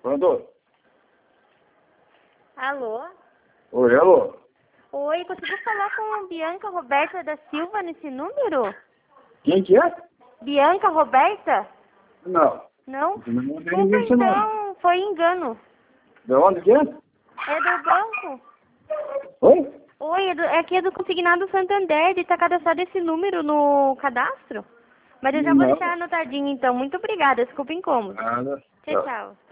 Pronto? Alô? Oi, alô? Oi, conseguiu falar com a Bianca Roberta da Silva nesse número? Quem que é? Bianca Roberta? Não. Não? Não tem Desculpa, ninguém chamando. então, foi engano. De onde que é? É do banco? Oi? Oi, aqui é do Consignado Santander, ele tá cadastrado esse número no cadastro? Mas eu já vou Não. deixar anotadinho, então. Muito obrigada, desculpa o incômodo. Nada. Tchau, tchau.